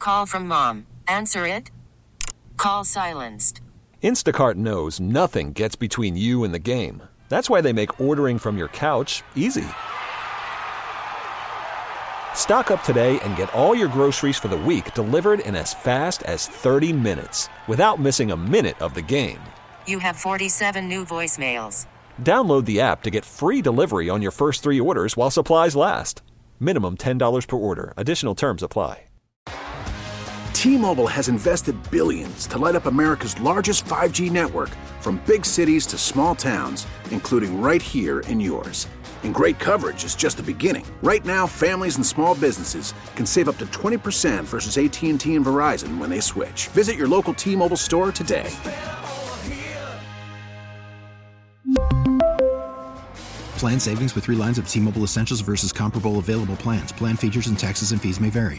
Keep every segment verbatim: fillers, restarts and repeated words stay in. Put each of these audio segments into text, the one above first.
Call from mom. Answer it. Call silenced. Instacart knows nothing gets between you and the game. That's why they make ordering from your couch easy. Stock up today and get all your groceries for the week delivered in as fast as thirty minutes without missing a minute of the game. You have forty-seven new voicemails. Download the app to get free delivery on your first three orders while supplies last. Minimum ten dollars per order. Additional terms apply. T-Mobile has invested billions to light up America's largest five G network, from big cities to small towns, including right here in yours. And great coverage is just the beginning. Right now, families and small businesses can save up to twenty percent versus A T and T and Verizon when they switch. Visit your local T-Mobile store today. Plan savings with three lines of T-Mobile Essentials versus comparable available plans. Plan features and taxes and fees may vary.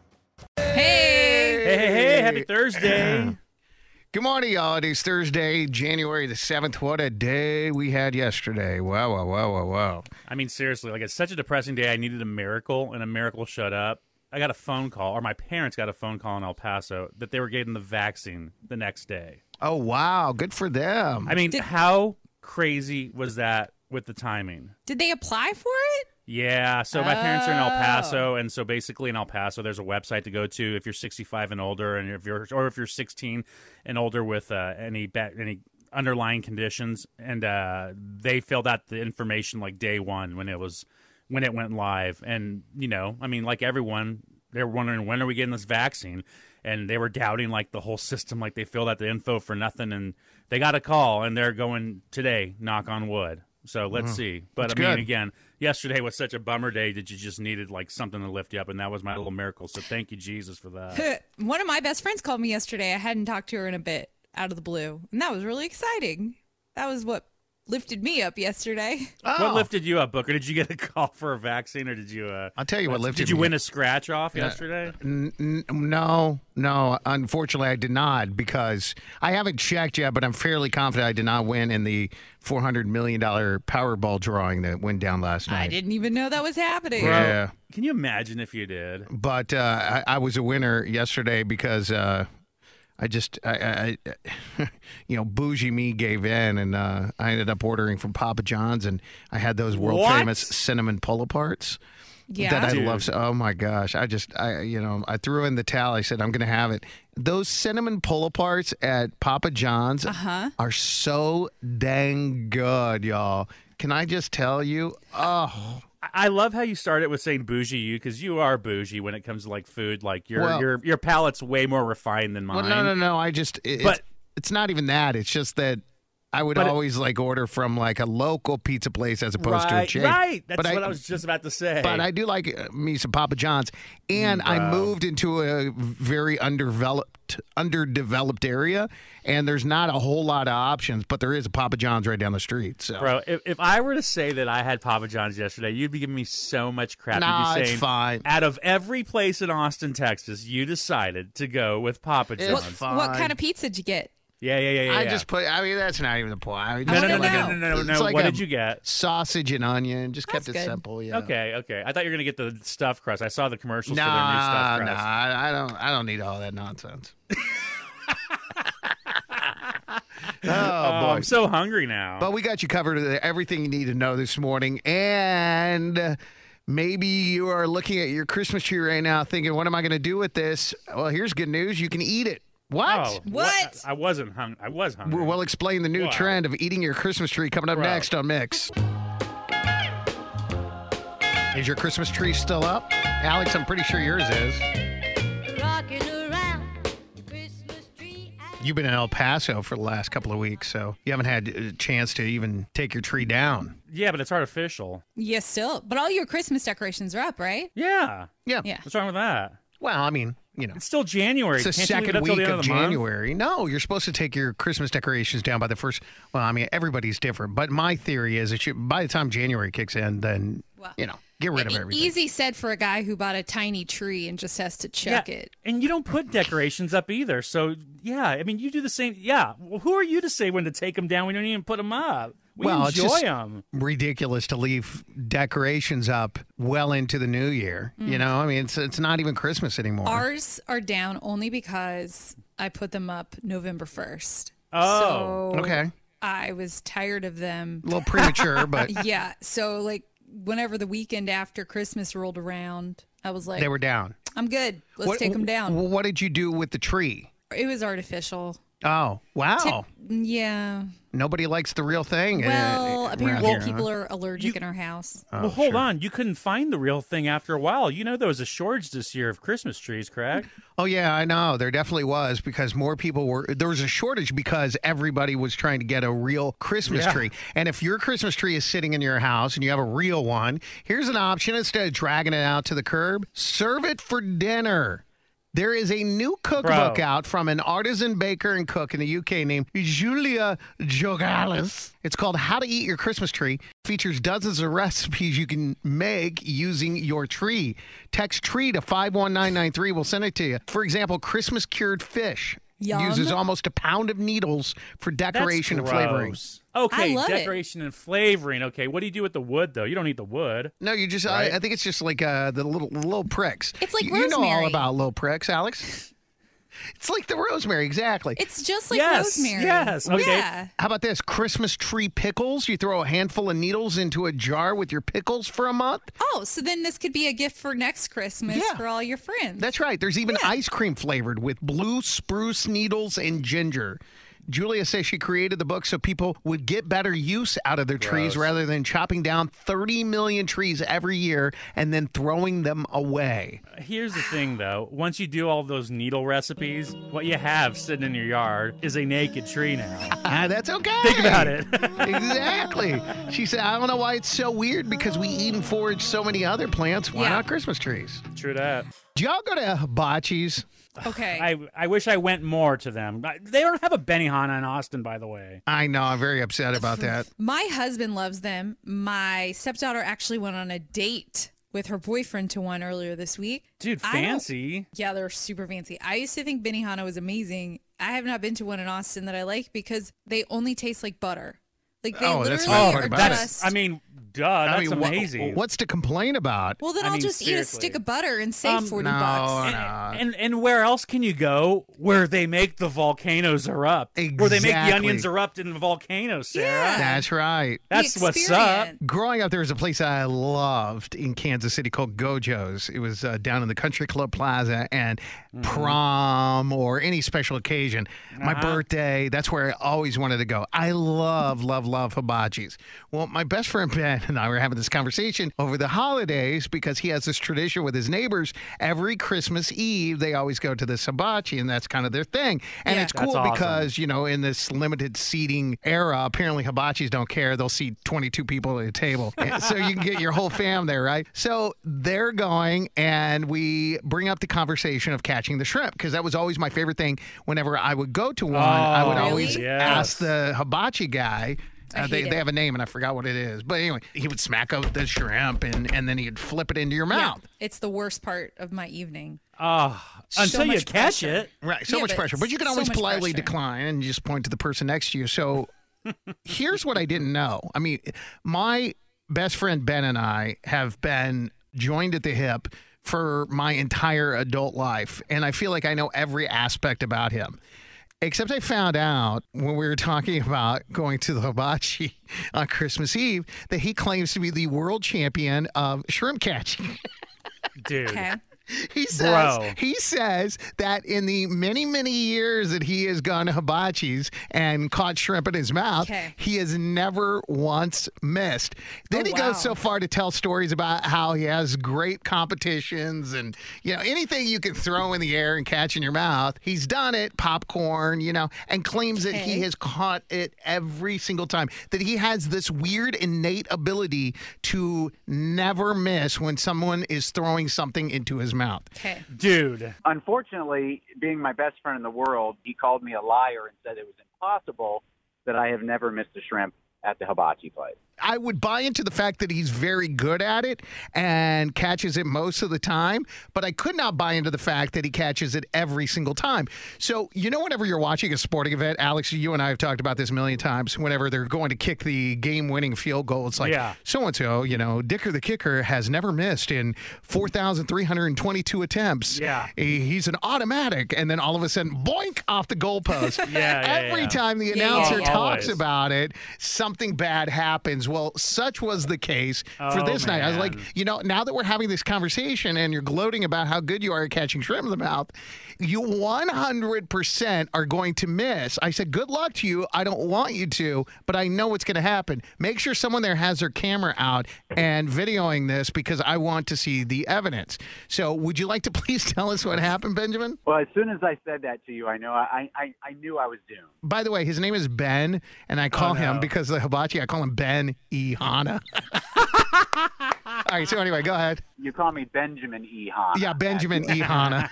Hey! Hey, hey, hey, happy Thursday. Good morning, y'all. It is Thursday, January the seventh. What a day we had yesterday. Wow, wow, wow, wow, wow. I mean, seriously, like, it's such a depressing day. I needed a miracle, and a miracle showed up. I got a phone call, or my parents got a phone call in El Paso that they were getting the vaccine the next day. Oh, wow. Good for them. I mean, Did- how crazy was that with the timing? Did they apply for it? Yeah, so my parents are in El Oh. Paso, and so basically in El Paso, there's a website to go to if you're sixty-five and older, and if you're or if you're sixteen and older with uh, any ba- any underlying conditions, and uh, they filled out the information like day one when it was when it went live, and you know, I mean, like everyone, they were wondering when are we getting this vaccine, and they were doubting like the whole system, like they filled out the info for nothing, and they got a call, and they're going today, knock on wood. So let's Mhm. see. But That's I mean, good. again, yesterday was such a bummer day that you just needed like something to lift you up, and that was my little miracle. So thank you, Jesus, for that. One of my best friends called me yesterday. I hadn't talked to her in a bit, out of the blue, and that was really exciting. That was what lifted me up yesterday. Oh. What lifted you up, Booker? Did you get a call for a vaccine, or did you? Uh, I'll tell you what lifted Did you me win up. a scratch off Yeah. yesterday? N- n- no, no. Unfortunately, I did not, because I haven't checked yet, but I'm fairly confident I did not win in the four hundred million dollars Powerball drawing that went down last night. I didn't even know that was happening. Yeah. Can you imagine if you did? But uh, I, I was a winner yesterday because uh, I just, I, I, you know, bougie me gave in, and uh, I ended up ordering from Papa John's, and I had those world What? famous cinnamon pull-aparts. Yeah. That I Dude. love. so- Oh my gosh! I just, I, you know, I threw in the towel. I said, I'm going to have it. Those cinnamon pull-aparts at Papa John's Uh-huh. are so dang good, y'all. Can I just tell you? Oh, I- I love how you started with saying bougie you, because you are bougie when it comes to like food. Like your Well- your your palate's way more refined than mine. well, no, no, no. I just, it, But- it's, it's not even that. It's just that I would But it- always like order from like a local pizza place as opposed to a Right, chain. right. That's But what I- I was just about to say. But I do like uh, me some Papa John's, and I Wow. moved into a very underdeveloped, underdeveloped area, and there's not a whole lot of options, but there is a Papa John's right down the street. So, Bro, if, if I were to say that I had Papa John's yesterday, you'd be giving me so much crap. Nah, you'd be it's saying, fine. out of every place in Austin, Texas, you decided to go with Papa It's John's. What, fine. what kind of pizza did you get? Yeah, yeah, yeah, yeah. I yeah. just put. I mean, that's not even the point. I mean, no, no, no, just no, like no, a- no, no, no. it's like What a did you get? Sausage and onion. Just kept That's it good. simple. Yeah. Okay, okay. I thought you were gonna get the stuffed crust. I saw the commercials Nah, for their new nah. stuffed crust. I I don't. I don't need all that nonsense. oh Oh, boy. I'm so hungry now. But we got you covered with everything you need to know this morning. And maybe you are looking at your Christmas tree right now thinking, what am I going to do with this? Well, here's good news. You can eat it. What? Oh, What? I, I wasn't hung. I was hungry. We'll explain the new Wow. trend of eating your Christmas tree coming up Bro. next on Mix. Is your Christmas tree still up? Alex, I'm pretty sure yours is. Rocking around the Christmas tree. You've been in El Paso for the last couple of weeks, so you haven't had a chance to even take your tree down. Yeah, but it's artificial. Yes, still. But all your Christmas decorations are up, right? Yeah. Yeah. Yeah. What's wrong with that? Well, I mean, you know. It's still January. It's the Can't you leave it second up till week the of, end of the month? January. No, you're supposed to take your Christmas decorations down by the first. Well, I mean, everybody's different, but my theory is that you, by the time January kicks in, then Well, you know, get rid of E- everything. Easy said for a guy who bought a tiny tree and just has to chuck Yeah, it. and you don't put decorations up either. So, yeah, I mean, you do the same. Yeah. Well, who are you to say when to take them down when you don't even put them up? We well, it's enjoy just them. ridiculous to leave decorations up well into the new year. You know, I mean, it's it's not even Christmas anymore. Ours are down only because I put them up November first. Oh, so okay. I was tired of them. A little premature, but Yeah. So, like, whenever the weekend after Christmas rolled around, I was like, they were down. I'm good. Let's What- take them down. What did you do with the tree? It was artificial. Oh, wow. Tip- yeah. Nobody likes the real thing. uh, Well, around apparently here, huh? people are allergic in our house. Oh, well, hold sure. on. You couldn't find the real thing after a while. You know there was a shortage this year of Christmas trees, correct? Oh, yeah, I know. There definitely was because more people were. There was a shortage because everybody was trying to get a real Christmas Yeah. tree. And if your Christmas tree is sitting in your house and you have a real one, here's an option. Instead of dragging it out to the curb, serve it for dinner. There is a new cookbook Bro. out from an artisan baker and cook in the U K named Julia Jogalis. It's called How to Eat Your Christmas Tree. Features dozens of recipes you can make using your tree. Text tree to five one nine nine three. We'll send it to you. For example, Christmas cured fish Yum. uses almost a pound of needles for decoration and That's flavoring. gross. Okay, I love it. decoration and flavoring. Okay, what do you do with the wood though? You don't need the wood. No, you just, Right. I, I think it's just like uh, the little little pricks. It's like you, you know all rosemary. about little pricks, Alex. It's like the rosemary, exactly. It's just like Yes, rosemary. yes, okay. Yeah. How about this? Christmas tree pickles. You throw a handful of needles into a jar with your pickles for a month. Oh, so then this could be a gift for next Christmas Yeah. for all your friends. That's right. There's even ice cream flavored with blue spruce needles and ginger. Julia says she created the book so people would get better use out of their trees Gross. rather than chopping down thirty million trees every year and then throwing them away. Here's the thing, though. Once you do all those needle recipes, what you have sitting in your yard is a naked tree now. Ah, that's okay. Think about it. Exactly. She said, I don't know why it's so weird because we eat and forage so many other plants. Why Yeah. not Christmas trees? True that. Do y'all go to hibachi's? Okay. I I wish I went more to them. I- They don't have a Benihana in Austin, by the way. I know. I'm very upset about that. My husband loves them. My stepdaughter actually went on a date with her boyfriend to one earlier this week. Dude, I don't- fancy. Yeah, they're super fancy. I used to think Benihana was amazing. I have not been to one in Austin that I like because they only taste like butter. Like they Oh, that's literally the are part about it. just. I mean, duh, that's I mean, wha- amazing. what's to complain about? well, then I I'll mean, just eat a seriously. stick of butter and save Um, forty no, bucks. no. and, and and where else can you go where they make the volcanoes erupt? Where they make the Exactly. onions erupt in the volcanoes, Sarah. Yeah. That's right. That's The what's up. experience. Growing up, there was a place I loved in Kansas City called Gojo's. It was uh, down in the Country Club Plaza, and prom or any special occasion, my Uh-huh. birthday, that's where I always wanted to go. I love, love, love hibachis. Well, my best friend Ben and I were having this conversation over the holidays because he has this tradition with his neighbors. Every Christmas Eve, they always go to this hibachi, and that's kind of their thing. And Yeah. it's That's cool awesome. because, you know, in this limited seating era, apparently hibachis don't care. They'll seat twenty-two people at a table. And so you can get your whole fam there, right? So they're going, and we bring up the conversation of catching the shrimp because that was always my favorite thing. Whenever I would go to one, I would Oh, always yes. ask the hibachi guy. I Uh, they, hate they it. have a name, and I forgot what it is. But anyway, he would smack out the shrimp, and, and then he'd flip it into your Yeah, mouth. it's the worst part of my evening. Oh, until you much catch pressure. it. Right, so Yeah, much but pressure. But you can so always much politely pressure. decline and just point to the person next to you. So here's what I didn't know. I mean, my best friend Ben and I have been joined at the hip for my entire adult life, and I feel like I know every aspect about him. Except I found out when we were talking about going to the hibachi on Christmas Eve that he claims to be the world champion of shrimp catching. Dude. Okay. He says Bro. he says that in the many many years that he has gone to hibachis and caught shrimp in his mouth, Okay. he has never once missed. Then Oh, he wow. goes so far to tell stories about how he has great competitions and you know anything you can throw in the air and catch in your mouth. He's done it, popcorn, you know, and claims that he Okay. has caught it every single time. That he has this weird innate ability to never miss when someone is throwing something into his mouth. Okay. Dude. Unfortunately, being my best friend in the world, he called me a liar and said it was impossible that I have never missed a shrimp at the hibachi place. I would buy into the fact that he's very good at it and catches it most of the time, but I could not buy into the fact that he catches it every single time. So, you know, whenever you're watching a sporting event, Alex, you and I have talked about this a million times, whenever they're going to kick the game-winning field goal, it's like, Yeah. so-and-so, you know, Dicker the kicker has never missed in four thousand three hundred twenty-two attempts. Yeah. He- He's an automatic, and then all of a sudden, boink, off the goalpost. Yeah, yeah, Every yeah. time the Yeah, yeah, announcer yeah. talks Always. about it, something bad happens. Well, such was the case for Oh, this night. I was like, man. you know, now that we're having this conversation and you're gloating about how good you are at catching shrimp in the mouth, you one hundred percent are going to miss. I said, good luck to you. I don't want you to, but I know what's going to happen. Make sure someone there has their camera out and videoing this because I want to see the evidence. So would you like to please tell us what happened, Benjamin? Well, as soon as I said that to you, I know I, I, I knew I was doomed. By the way, his name is Ben, and I call Oh, him no. because of the hibachi. I call him Ben E. Hana. All right, so anyway, go ahead. You call me Benjamin E. Hahn. Yeah, Benjamin E. Hana.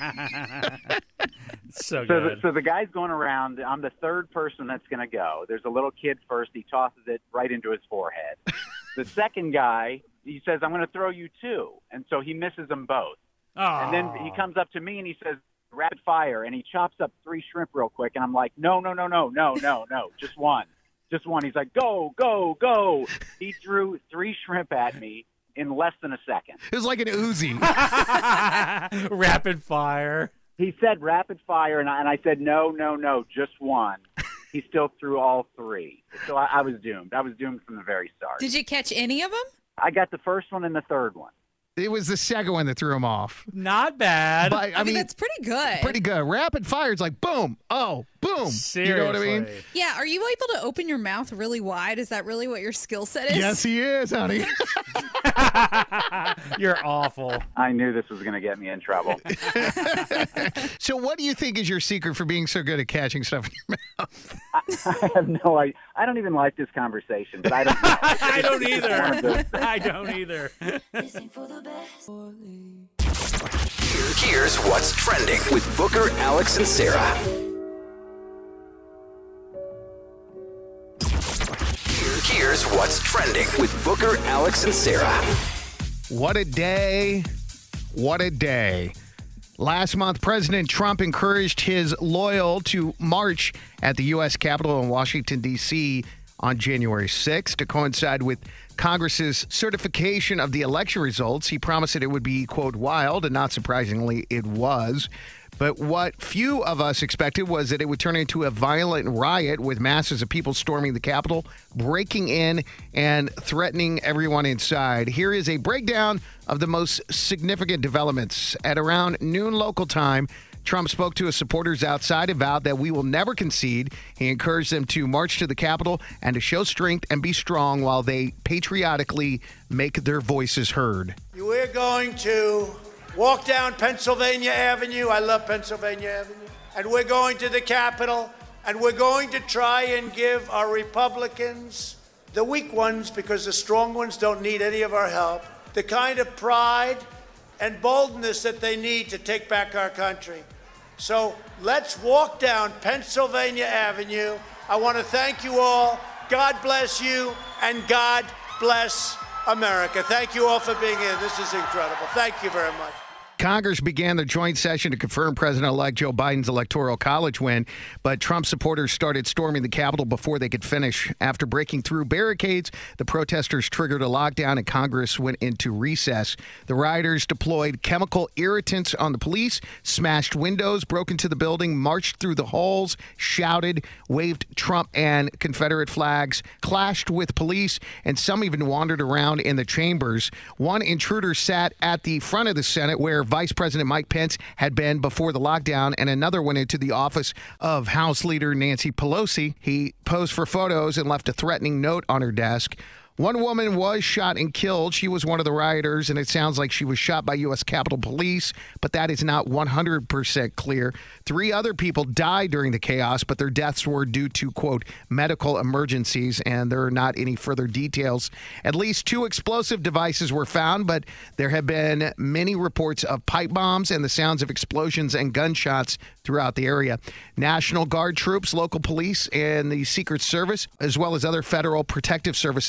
So So the, good. so the guy's going around. I'm the third person that's going to go. There's a little kid first. He tosses it right into his forehead. The second guy, he says, I'm going to throw you two. And so he misses them both. And then he comes up to me and he says, rapid fire. And he chops up three shrimp real quick. And I'm like, no, no, no, no, no, no, no, just one. Just one. He's like, go, go, go. He threw three shrimp at me in less than a second. It was like an Uzi. Rapid fire. He said rapid fire, and I, and I said, no, no, no, just one. He still threw all three. So I, I was doomed. I was doomed from the very start. Did you catch any of them? I got the first one and the third one. It was the second one that threw him off. Not bad. But I, I, mean, mean, that's pretty good. pretty good. Rapid fire is like boom, oh, boom. Seriously. You know what I mean? Yeah, are you able to open your mouth really wide? Is that really what your skill set is? Yes, he is, honey. You're awful. I knew this was going to get me in trouble. So what do you think is your secret for being so good at catching stuff in your mouth? I have no idea. I don't even like this conversation, but I don't know. I don't One of either. those- I don't either. Here- Here's what's trending with Booker, Alex, and Sarah. Here- Here's what's trending with Booker, Alex, and Sarah. What a day. What a day. Last month, President Trump encouraged his loyal to march at the U S Capitol in Washington, D C on January sixth to coincide with Congress's certification of the election results. He promised that it would be, quote, wild, and not surprisingly, it was. But what few of us expected was that it would turn into a violent riot with masses of people storming the Capitol, breaking in, and threatening everyone inside. Here is a breakdown of the most significant developments. At around noon local time, Trump spoke to his supporters outside and vowed that we will never concede. He encouraged them to march to the Capitol and to show strength and be strong while they patriotically make their voices heard. We're going to walk down Pennsylvania Avenue. I love Pennsylvania Avenue. And we're going to the Capitol, and we're going to try and give our Republicans, the weak ones, because the strong ones don't need any of our help, the kind of pride and boldness that they need to take back our country. So let's walk down Pennsylvania Avenue. I want to thank you all. God bless you, and God bless America. Thank you all for being here. This is incredible. Thank you very much. Congress began the joint session to confirm President-elect Joe Biden's electoral college win, but Trump supporters started storming the Capitol before they could finish. After breaking through barricades, the protesters triggered a lockdown and Congress went into recess. The rioters deployed chemical irritants on the police, smashed windows, broke into the building, marched through the halls, shouted, waved Trump and Confederate flags, clashed with police, and some even wandered around in the chambers. One intruder sat at the front of the Senate where Vice President Mike Pence had been before the lockdown, and another went into the office of House Leader Nancy Pelosi. He posed for photos and left a threatening note on her desk. One woman was shot and killed. She was one of the rioters, and it sounds like she was shot by U S Capitol Police, but that is not one hundred percent clear. Three other people died during the chaos, but their deaths were due to, quote, medical emergencies, and there are not any further details. At least two explosive devices were found, but there have been many reports of pipe bombs and the sounds of explosions and gunshots throughout the area. National Guard troops, local police, and the Secret Service, as well as other federal protective services were sent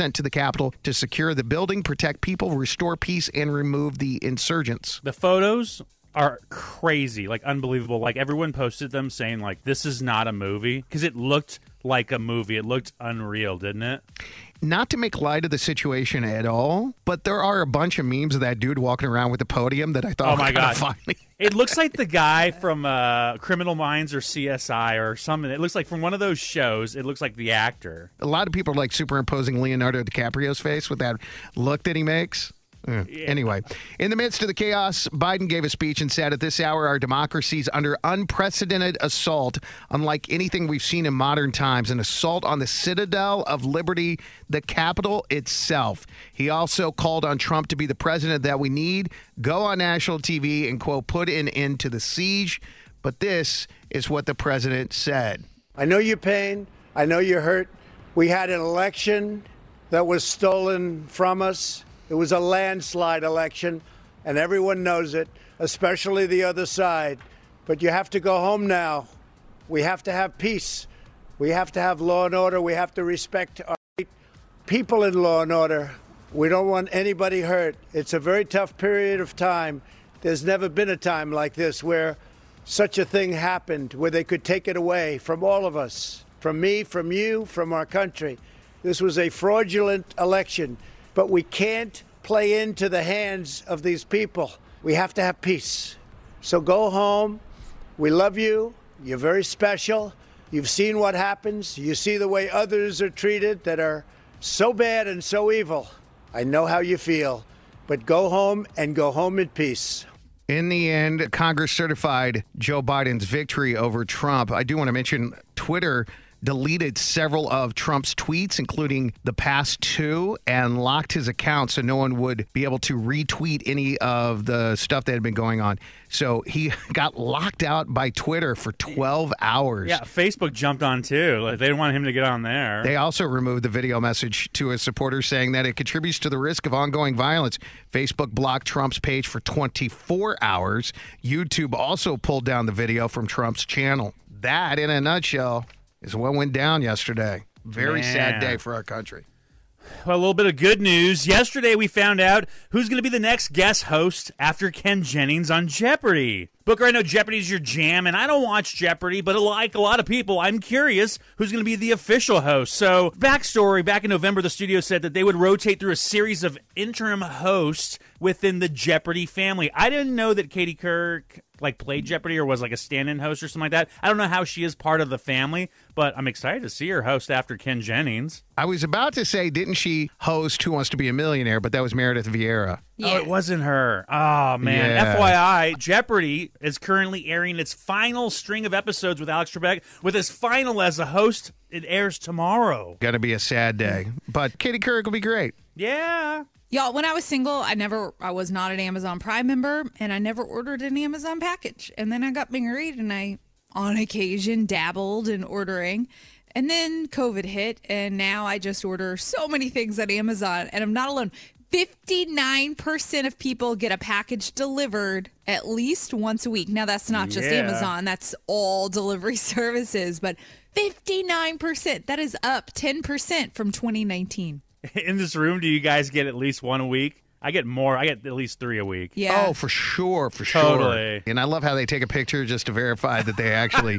sent to the Capitol to secure the building, protect people, restore peace, and remove the insurgents. The photos are crazy, like unbelievable. Like everyone posted them saying like, this is not a movie, because it looked like a movie. It looked unreal, didn't it? Not to make light of the situation at all, but there are a bunch of memes of that dude walking around with the podium that I thought Oh were my kind god! of funny. It looks like the guy from uh, Criminal Minds or C S I or something. It looks like from one of those shows. It looks like the actor. A lot of people are like superimposing Leonardo DiCaprio's face with that look that he makes. Uh, Yeah. Anyway, in the midst of the chaos, Biden gave a speech and said, at this hour, our democracy is under unprecedented assault, unlike anything we've seen in modern times, an assault on the citadel of liberty, the Capitol itself. He also called on Trump to be the president that we need, go on national T V and, quote, put an end to the siege. But this is what the president said. I know your pain. I know you're hurt. We had an election that was stolen from us. It was a landslide election, and everyone knows it, especially the other side. But you have to go home now. We have to have peace. We have to have law and order. We have to respect our people in law and order. We don't want anybody hurt. It's a very tough period of time. There's never been a time like this where such a thing happened, where they could take it away from all of us, from me, from you, from our country. This was a fraudulent election. But we can't play into the hands of these people. We have to have peace. So go home. We love you. You're very special. You've seen what happens. You see the way others are treated that are so bad and so evil. I know how you feel. But go home and go home in peace. In the end, Congress certified Joe Biden's victory over Trump. I do want to mention Twitter deleted several of Trump's tweets, including the past two, and locked his account so no one would be able to retweet any of the stuff that had been going on. So he got locked out by Twitter for twelve hours. Yeah, Facebook jumped on too. Like, they didn't want him to get on there. They also removed the video message to his supporters saying that it contributes to the risk of ongoing violence. Facebook blocked Trump's page for twenty-four hours. YouTube also pulled down the video from Trump's channel. That, in a nutshell, is what went down yesterday. Very Man. sad day for our country. Well, a little bit of good news. Yesterday, we found out who's going to be the next guest host after Ken Jennings on Jeopardy. Booker, I know Jeopardy's your jam, and I don't watch Jeopardy, but like a lot of people, I'm curious who's going to be the official host. So, backstory, back in November, the studio said that they would rotate through a series of interim hosts within the Jeopardy family. I didn't know that Katie Couric like played Jeopardy or was like a stand-in host or something like that. I don't know how she is part of the family, but I'm excited to see her host after Ken Jennings. I was about to say, didn't she host Who Wants to Be a Millionaire? But that was Meredith Vieira. Oh, it wasn't her. Oh, man. Yeah. F Y I, Jeopardy is currently airing its final string of episodes with Alex Trebek. With his final as a host, it airs tomorrow. Going to be a sad day. But Katie Couric will be great. Yeah. Y'all, when I was single, I never, I was not an Amazon Prime member, and I never ordered an Amazon package. And then I got married, and I, on occasion, dabbled in ordering. And then COVID hit, and now I just order so many things on Amazon, and I'm not alone. fifty-nine percent of people get a package delivered at least once a week. Now, that's not just Yeah. Amazon. That's all delivery services. But fifty-nine percent, that is up ten percent from twenty nineteen. In this room, do you guys get at least one a week? I get more. I get at least three a week. Yeah. Oh, for sure, for Totally. sure. And I love how they take a picture just to verify that they actually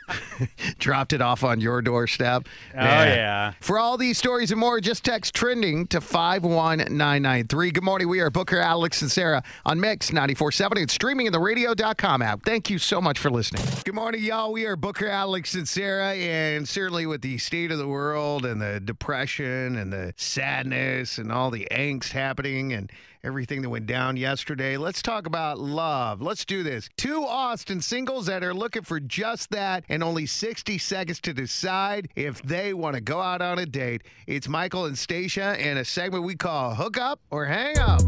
dropped it off on your doorstep. Oh, yeah. For all these stories and more, just text trending to five one nine nine three. Good morning. We are Booker, Alex, and Sarah on Mix ninety-four point seven and streaming in the radio dot com app. Thank you so much for listening. Good morning, y'all. We are Booker, Alex, and Sarah, and certainly with the state of the world and the depression and the sadness and all the angst happening and everything that went down yesterday, let's talk about love. Let's do this. Two Austin singles that are looking for just that and only sixty seconds to decide if they want to go out on a date. It's Michael and Stacia in a segment we call Hook Up or Hang Up.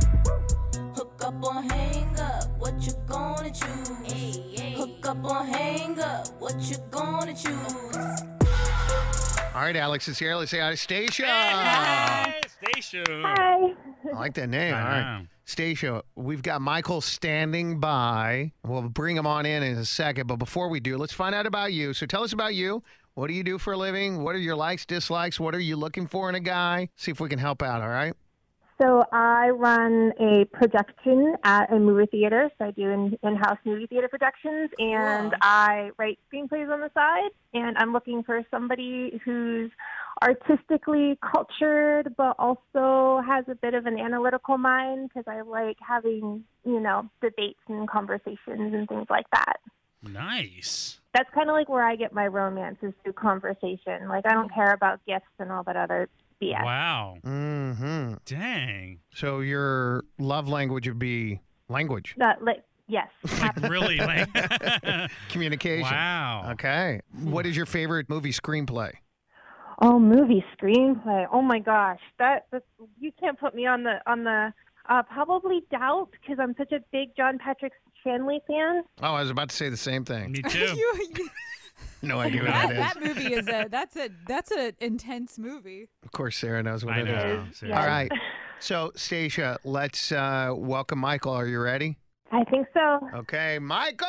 Hook up or hang up, what you gonna choose? Hey, hey. Hook up or hang up, what you gonna choose? All right, Alex is here. Let's say hi to Stacia. Hey, Stacia. Hi. I like that name. I All right. know. Stacia, we've got Michael standing by. We'll bring him on in in a second. But before we do, let's find out about you. So tell us about you. What do you do for a living? What are your likes, dislikes? What are you looking for in a guy? See if we can help out, all right? So I run a production at a movie theater. So I do in, in-house movie theater productions, and Cool. I write screenplays on the side. And I'm looking for somebody who's artistically cultured, but also has a bit of an analytical mind, because I like having, you know, debates and conversations and things like that. Nice. That's kind of like where I get my romance, is through conversation. Like, I don't care about gifts and all that other B S. Wow. Mm-hmm. Dang. So your love language would be language. That, like, yes. Like, really? Like, Communication. wow. Okay. What is your favorite movie screenplay? Oh, movie screenplay. Oh my gosh, that that's, you can't put me on the on the uh, probably Doubt, because I'm such a big John Patrick Shanley fan. Oh, I was about to say the same thing. Me too. You- you- No idea what that, that is. that movie is a that's a that's an intense movie. Of course, Sarah knows what I it know. is. Seriously. Yes. All right. So, Stacia, let's uh, welcome Michael. Are you ready? I think so. Okay, Michael!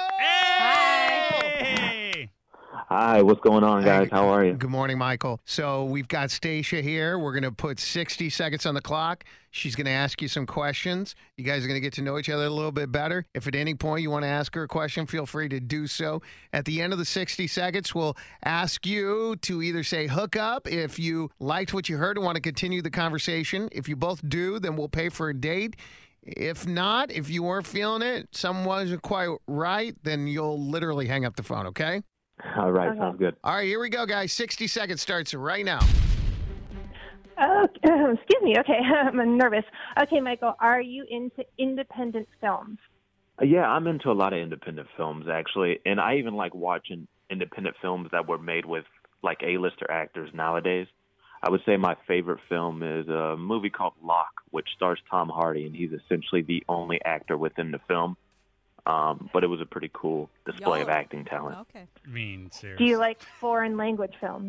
Hey! Hi, what's going on, guys? Hey, How are you? Good morning, Michael. So we've got Stacia here. We're going to put sixty seconds on the clock. She's going to ask you some questions. You guys are going to get to know each other a little bit better. If at any point you want to ask her a question, feel free to do so. At the end of the sixty seconds, we'll ask you to either say hook up if you liked what you heard and want to continue the conversation. If you both do, then we'll pay for a date. If not, if you weren't feeling it, something wasn't quite right, then you'll literally hang up the phone, okay? All right, Okay. sounds good. All right, here we go, guys. sixty seconds starts right now. Oh, excuse me. Okay, I'm nervous. Okay, Michael, are you into independent films? Uh, Yeah, I'm into a lot of independent films, actually, and I even like watching independent films that were made with, like, A-lister actors nowadays. I would say my favorite film is a movie called Locke, which stars Tom Hardy, and he's essentially the only actor within the film. Um, but it was a pretty cool display of Y'all- acting talent. Okay. I mean, seriously. Do you like foreign language films?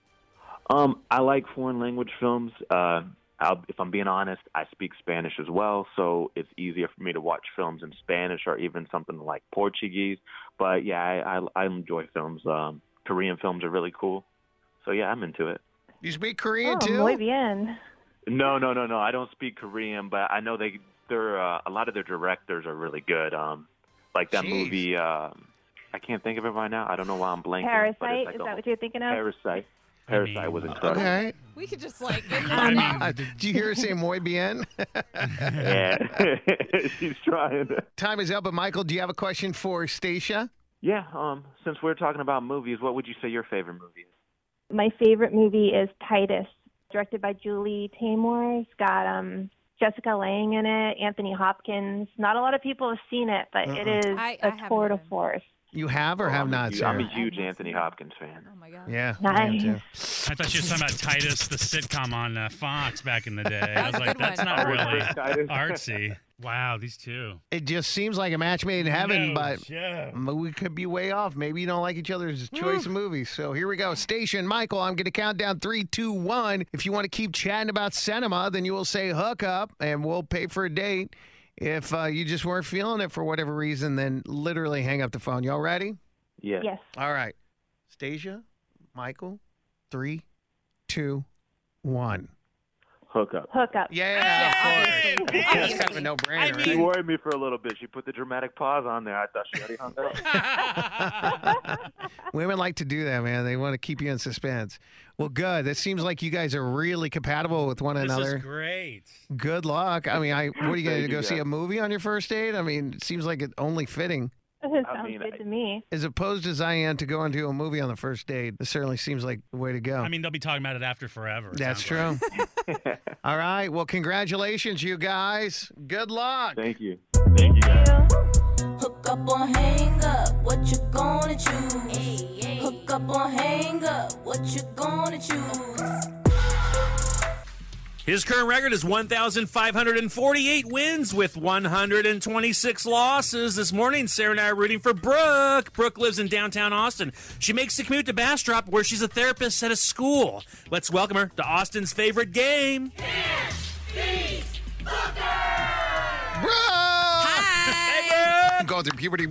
Um, I like foreign language films. Uh, I'll, if I'm being honest, I speak Spanish as well, so it's easier for me to watch films in Spanish or even something like Portuguese. But yeah, I, I, I enjoy films. Um, Korean films are really cool. So yeah, I'm into it. You speak Korean Oh, too? muy bien. No, no, no, no. I don't speak Korean, but I know they, they're uh, a lot of their directors are really good. Um, like that Jeez. movie. Um, I can't think of it right now. I don't know why I'm blanking. but it's Parasite, like is a- that what you're thinking of? Parasite. Parasite I mean, was incredible. Okay. We could just like end I this mean, off. Uh, did you hear her say muy bien? Yeah, she's trying. Time is up, but Michael, do you have a question for Stacia? Yeah. Um. Since we're talking about movies, what would you say your favorite movie is? My favorite movie is Titus, directed by Julie Taymor. It's got um, Jessica Lange in it, Anthony Hopkins. Not a lot of people have seen it, but it is I- I a haven't tour de even. force. You have or Oh, have I'm a not, huge- I'm Sarah? a huge Anthony Hopkins fan. Oh my god. Yeah. I am Nice. too. I thought she was talking about Titus, the sitcom on uh, Fox back in the day. I That was was a like, good that's one. not really Titus. artsy. Wow, these two. It just seems like a match made in heaven, No but joke. we could be way off. Maybe you don't like each other's choice of movies. So here we go. Station, Michael, I'm going to count down three, two, one. If you want to keep chatting about cinema, then you will say hook up and we'll pay for a date. If uh, you just weren't feeling it for whatever reason, then literally hang up the phone. Y'all ready? Yeah. Yes. All right. Stacia, Michael, three, two, one. Hook up. Hook up. Yeah, Yeah, of course. obviously. That's kind of a Obviously. no-brainer, She right? worried me for a little bit. She put the dramatic pause on there. I thought she already hung up. Women like to do that, man. They want to keep you in suspense. Well, good. It seems like you guys are really compatible with one This another. is great. Good luck. I mean, I what are you going to Thank go you, see guys. a movie on your first date? I mean, it seems like it's only fitting. Sounds mean, good I- to me. As opposed as I am to going to a movie on the first date, this certainly seems like the way to go. I mean, they'll be talking about it after forever. it That's sounds true. like. All right. Well, congratulations, you guys. Good luck. Thank you. Thank you, guys. Hook up or hang up, what you gonna choose? Hook up or hang up, what you gonna choose? His current record is one thousand five hundred forty-eight wins with one hundred twenty-six losses. This morning, Sarah and I are rooting for Brooke. Brooke lives in downtown Austin. She makes the commute to Bastrop, where she's a therapist at a school. Let's welcome her to Austin's favorite game. Please, Hi. Going through puberty.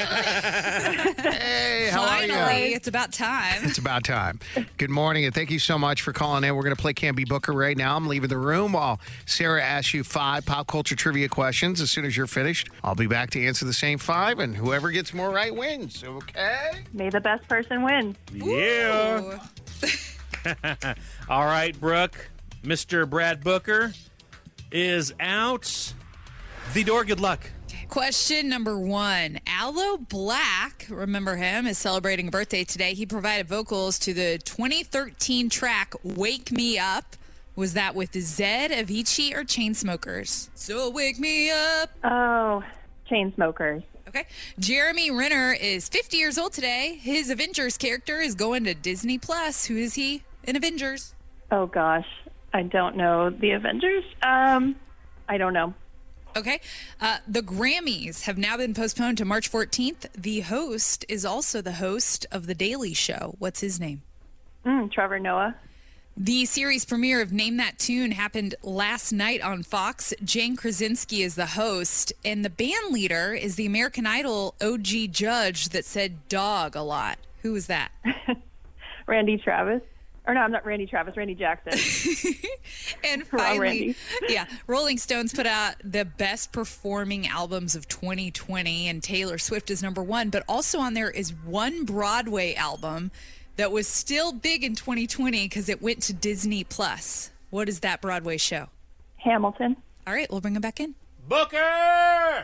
Hey, how Finally, are you? it's about time. It's about time. Good morning, and thank you so much for calling in. We're going to play Can't Be Booker right now. I'm leaving the room while Sarah asks you five pop culture trivia questions. As soon as you're finished, I'll be back to answer the same five, and whoever gets more right wins. Okay? May the best person win. Yeah. All right, Brooke. Mister Brad Booker is out the door. Good luck. Question number one. Aloe Black, remember him, is celebrating a birthday today. He provided vocals to the twenty thirteen track Wake Me Up. Was that with Zed, Avicii, or Chainsmokers? So wake me up. Oh, Chainsmokers. Okay. Jeremy Renner is fifty years old today. His Avengers character is going to Disney Plus. Who is he in Avengers? Oh, gosh. I don't know the Avengers. Um, I don't know. Okay. Uh, the Grammys have now been postponed to March fourteenth. The host is also the host of The Daily Show. What's his name? Mm, Trevor Noah. The series premiere of Name That Tune happened last night on Fox. Jane Krasinski is the host, and the band leader is the American Idol O G judge that said dog a lot. Who was that? Randy Travis. Or no, I'm not Randy Travis, Randy Jackson. And Wrong finally, Randy. yeah, Rolling Stones put out the best performing albums of twenty twenty, and Taylor Swift is number one. But also on there is one Broadway album that was still big in twenty twenty because it went to Disney Plus. What is that Broadway show? Hamilton. All right, we'll bring him back in. Booker!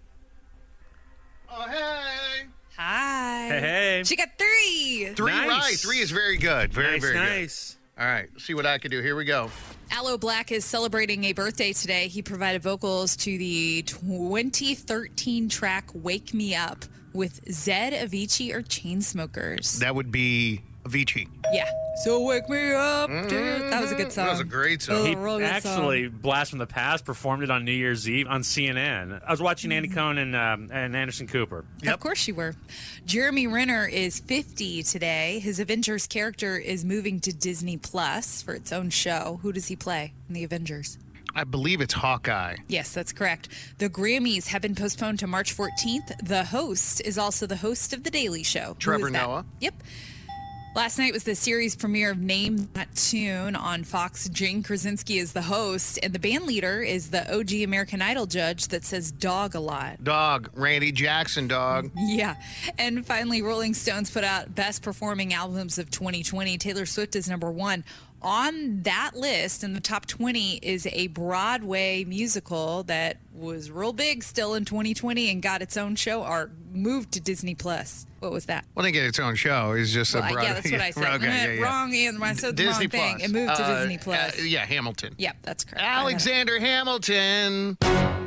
Oh, hey. Hi. Hey, hey. She got three. Three Nice. right. Three is very good. Very, Nice, very good. nice. All right. See what I can do. Here we go. Aloe Black is celebrating a birthday today. He provided vocals to the twenty thirteen track Wake Me Up with Zed, Avicii, or Chainsmokers. That would be Avicii. Yeah. So wake me up, dude. That was a good song. That was a great song. He Oh, real good actually, Blast from the Past, performed it on New Year's Eve on C N N. I was watching Andy Cohen and, um, and Anderson Cooper. Of course you were. Jeremy Renner is fifty today. His Avengers character is moving to Disney Plus for its own show. Who does he play in the Avengers? I believe it's Hawkeye. Yes, that's correct. The Grammys have been postponed to March fourteenth. The host is also the host of The Daily Show. Who Trevor is that? Noah. Yep. Last night was the series premiere of Name That Tune on Fox. Jane Krasinski is the host, and the band leader is the O G American Idol judge that says dog a lot. Dog. Randy Jackson, dog. Yeah. And finally, Rolling Stones put out Best Performing Albums of twenty twenty. Taylor Swift is number one. On that list, in the top twenty, is a Broadway musical that was real big still in twenty twenty and got its own show or moved to Disney Plus. What was that? Well, they get its own show. It's just Well, a broad. yeah, that's what I said. Okay, I yeah, went yeah. wrong, and when I said the Disney wrong thing, Plus. it moved to Uh, Disney Plus. uh, yeah, Hamilton. Yep, that's correct. Alexander Hamilton.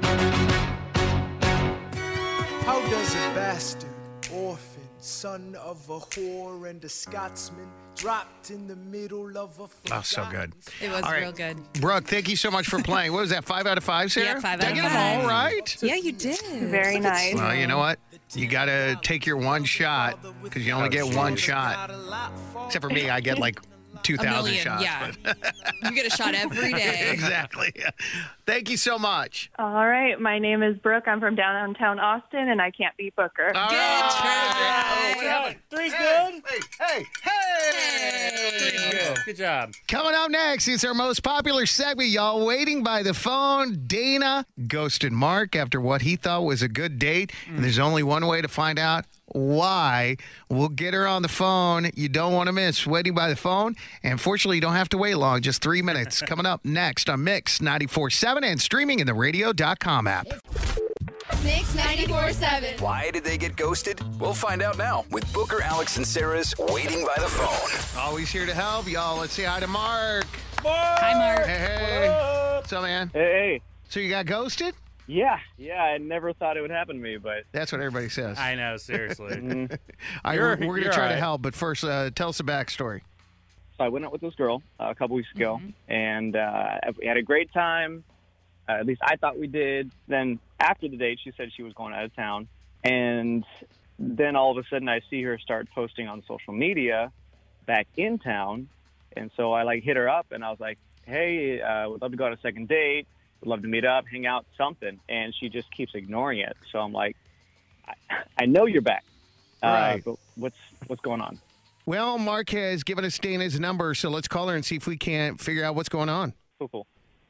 How does a bastard, orphan, son of a whore and a Scotsman, dropped in the middle of a Oh, so good. It was All right. real good. Brooke, thank you so much for playing. What was that, five out of five, Sarah? Yeah, five Did out I of get five. them all right? Yeah, you did. Very nice. Well, you know what? You got to take your one shot because you only get one shot. Except for me, I get like two A thousand million, shots. yeah. but- You get a shot every day. exactly. Thank you so much. All right. My name is Brooke. I'm from downtown Austin, and I can't beat Booker. All right. Three's good. Hey, hey, Three's good. Good job. Coming up next, it's our most popular segment, y'all. Waiting by the phone. Dana ghosted Mark after what he thought was a good date. And there's only one way to find out why. We'll get her on the phone. You don't want to miss Waiting by the Phone. And fortunately, you don't have to wait long, just three minutes. Coming up next on Mix ninety-four point seven and streaming in the radio dot com app. Mix ninety-four seven. Why did they get ghosted? We'll find out now with Booker, Alex, and Sarah's Waiting by the Phone. Always here to help, y'all. Let's say hi to Mark. Hi, Mark. Hey, hey. What's up, man? Hey. So you got ghosted? Yeah, yeah. I never thought it would happen to me, but That's what everybody says. I know, seriously. I, You're- we're we're going you're to try all to right. help, but first, uh, tell us the backstory. so I went out with this girl uh, a couple weeks ago, and uh, we had a great time. Uh, at least I thought we did. Then after the date, she said she was going out of town, and then all of a sudden, I see her start posting on social media back in town, and so I like hit her up, and I was like, "Hey, uh, would love to go on a second date." would love to meet up, hang out, something. And she just keeps ignoring it. So I'm like, I, I know you're back. Uh, Right. but what's what's going on? Well, Mark has given us Dana's number, so let's call her and see if we can't figure out what's going on. Cool, cool.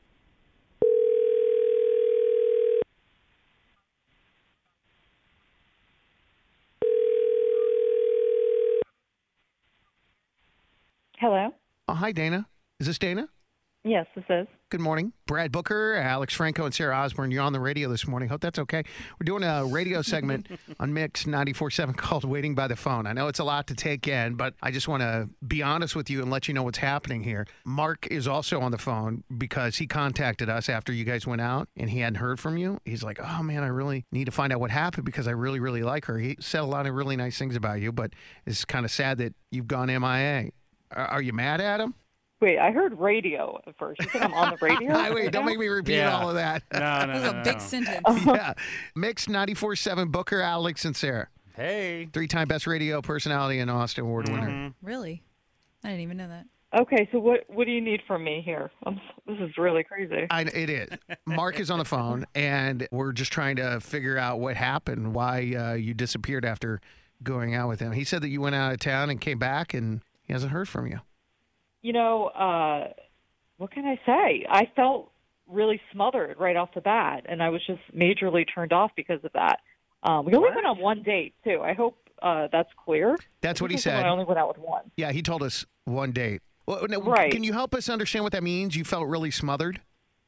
Hello. Oh, hi, Dana. Is this Dana? Yes, this is. Good morning. Brad Booker, Alex Franco, and Sarah Osborne. You're on the radio this morning. Hope that's okay. We're doing a radio segment on Mix ninety-four point seven called Waiting by the Phone. I know it's a lot to take in, but I just want to be honest with you and let you know what's happening here. Mark is also on the phone because he contacted us after you guys went out and he hadn't heard from you. He's like, oh, man, I really need to find out what happened because I really, really like her. He said a lot of really nice things about you, but it's kind of sad that you've gone M I A. Are, are you mad at him? Wait, I heard radio at first. You said I'm on the radio? I wait, don't make me repeat Yeah. all of that. No, no, That was no, a no, big no. sentence. Yeah. Mix ninety-four point seven, Booker, Alex, and Sarah. Hey. Three-time Best Radio Personality and Austin Award winner. Really? I didn't even know that. Okay, so what what do you need from me here? I'm, this is really crazy. I, it is. Mark is on the phone, and we're just trying to figure out what happened, why uh, you disappeared after going out with him. He said that you went out of town and came back, and he hasn't heard from you. You know, uh, what can I say? I felt really smothered right off the bat, and I was just majorly turned off because of that. Um, we only went on one date, too. I hope uh, that's clear. That's what he Because said. I only went out with one. Yeah, he told us one date. Well, now, Right. Can you help us understand what that means? You felt really smothered?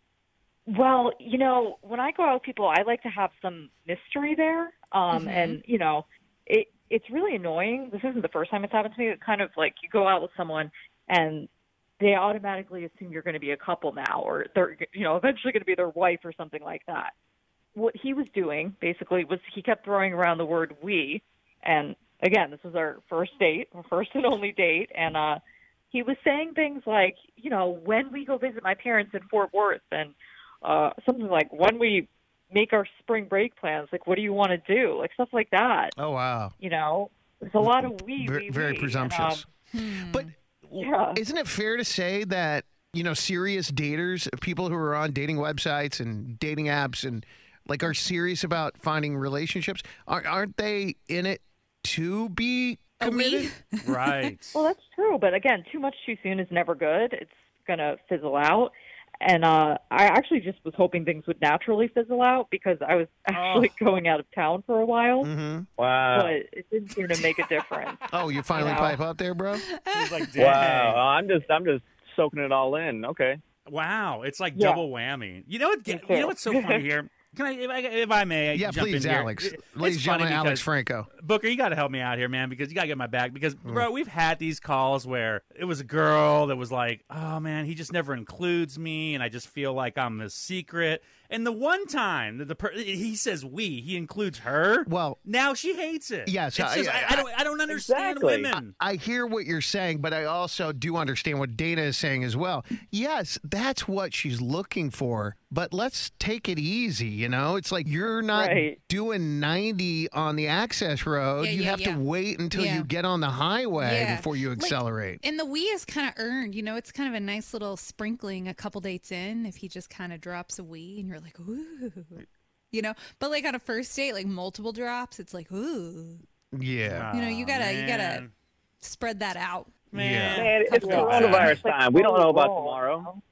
Well, you know, when I go out with people, I like to have some mystery there. Um, Mhm. And, you know, it it's really annoying. This isn't the first time it's happened to me. It's kind of like you go out with someone and they automatically assume you're going to be a couple now, or they're, you know, eventually going to be their wife or something like that. What he was doing, basically, was he kept throwing around the word we. And, again, this was our first date, our first and only date. And uh, he was saying things like, you know, when we go visit my parents in Fort Worth, and uh, something like when we make our spring break plans, like, what do you want to do? Like, stuff like that. Oh, wow. You know, there's a lot of we, Very, we, very we. presumptuous. And, um, But yeah. isn't it fair to say that, you know, serious daters, people who are on dating websites and dating apps and like are serious about finding relationships, aren't, aren't they in it to be committed? Right. Well, that's true. But again, too much too soon is never good. It's going to fizzle out. And uh, I actually just was hoping things would naturally fizzle out because I was actually going out of town for a while. Mm-hmm. Wow. But it didn't seem to make a difference. Oh, you finally You know? pipe up there, bro? He's like, Wow. I'm just I'm just soaking it all in. Okay. Wow, it's like Yeah. double whammy. You know what? Me You too. know what's so funny here? Can I, if I, if I may, Yeah, jump please, in here? Alex. It- Ladies it's and funny gentlemen, Alex because- Franco. Booker, you got to help me out here, man, because you got to get my back. Because, bro, we've had these calls where it was a girl that was like, oh, man, he just never includes me, and I just feel like I'm the secret. And the one time that the per- he says we, he includes her. Well, now she hates it. Yes, It's I- just, I, I don't, I don't understand women. I hear what you're saying, but I also do understand what Dana is saying as well. Yes, that's what she's looking for, but let's take it easy, you know? It's like you're not Right. doing ninety on the access road. Yeah, you yeah, have yeah. to wait until Yeah. you get on the highway Yeah. before you Like, accelerate. And the we is kind of earned. You know, it's kind of a nice little sprinkling a couple dates in if he just kind of drops a we and you're like, ooh. You know, but like on a first date, like multiple drops, it's like, ooh. Yeah. You know, you gotta, you gotta man. spread that out. Man, Man, it's Come on. coronavirus time. We don't know about tomorrow.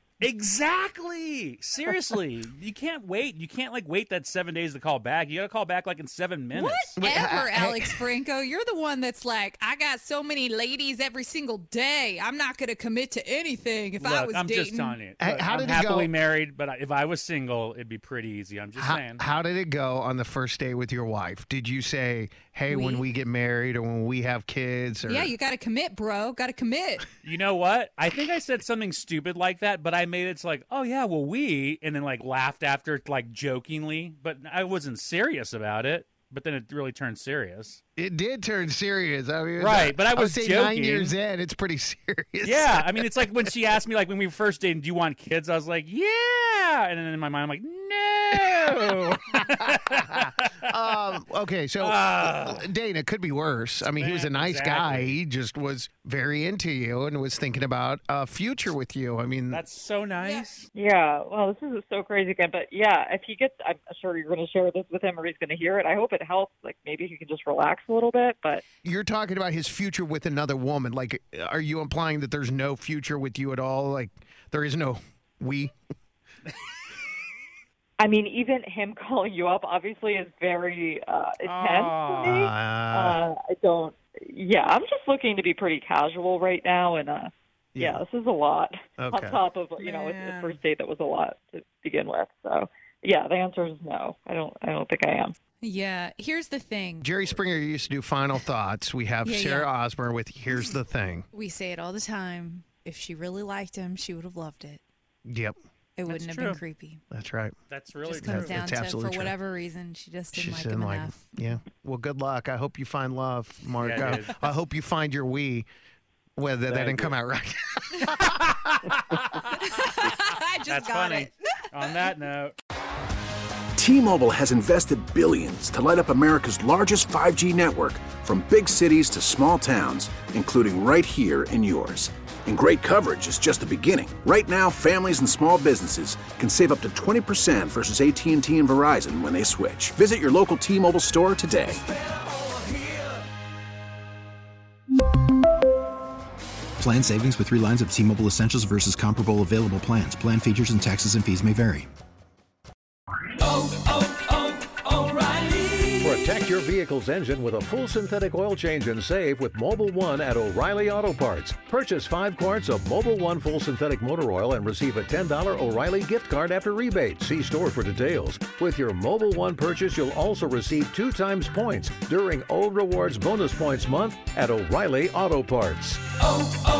Exactly. Seriously, you can't wait. You can't like wait that seven days to call back. You got to call back like in seven minutes. Whatever, Alex Franco. You're the one that's like, I got so many ladies every single day. I'm not gonna commit to anything if I Look, was I'm dating. just telling you. Hey, Look, how I'm did it happily go? married, but if I was single, it'd be pretty easy. I'm just How, saying. how did it go on the first date with your wife? Did you say, hey, when We? we get married or when we have kids? Or... Yeah, you gotta commit, bro. Gotta commit. You know what? I think I said something stupid like that, but I made it to like, oh yeah, well we, and then like laughed after like jokingly, but I wasn't serious about it. But then it really turned serious. It did turn serious. I mean, Right, but I would was say nine joking. years in, it's pretty serious. Yeah, I mean, it's like when she asked me, like when we first dated, do you want kids? I was like, yeah, and then in my mind, I'm like, no. No. um, okay, so Ah. Dana, it could be worse. I mean, he was a nice Exactly. guy. He just was very into you and was thinking about a future with you. I mean, That's so nice. Yeah, well, this is so crazy again. But yeah, if he gets, I'm sure you're going to share this with him or he's going to hear it. I hope it helps. Like maybe he can just relax a little bit. But you're talking about his future with another woman. Like, are you implying that there's no future with you at all? Like, there is no we? I mean, even him calling you up obviously is very uh, intense for me. Uh, I don't. Yeah, I'm just looking to be pretty casual right now, and uh, yeah. yeah, this is a lot Okay. on top of you know Yeah. the first date that was a lot to begin with. So yeah, the answer is no. I don't. I don't think I am. Yeah. Here's the thing. Jerry Springer used to do Final Thoughts. We have Yeah, Sarah yeah. Osborne with Here's the Thing. We say it all the time. If she really liked him, she would have loved it. Yep, It wouldn't have true. been creepy. that's right. That's really Just true. comes That- down that's to for absolutely true. whatever reason she just didn't She like didn't him like enough. Yeah. Well, good luck. I hope you find love, Mark. Yeah, Uh, dude. I hope you find your we. Whether that Thank didn't come you. out right. I just That's got funny. it. On that note. T-Mobile has invested billions to light up America's largest five G network, from big cities to small towns, including right here in yours. And great coverage is just the beginning. Right now, families and small businesses can save up to twenty percent versus A T and T and Verizon when they switch. Visit your local T-Mobile store today. Plan savings with three lines of T-Mobile Essentials versus comparable available plans. Plan features and taxes and fees may vary. Protect your vehicle's engine with a full synthetic oil change and save with Mobile One at O'Reilly Auto Parts. Purchase five quarts of Mobile One full synthetic motor oil and receive a ten dollars O'Reilly gift card after rebate. See store for details. With your Mobile One purchase, you'll also receive two times points during O Rewards Bonus Points Month at O'Reilly Auto Parts. Oh, oh.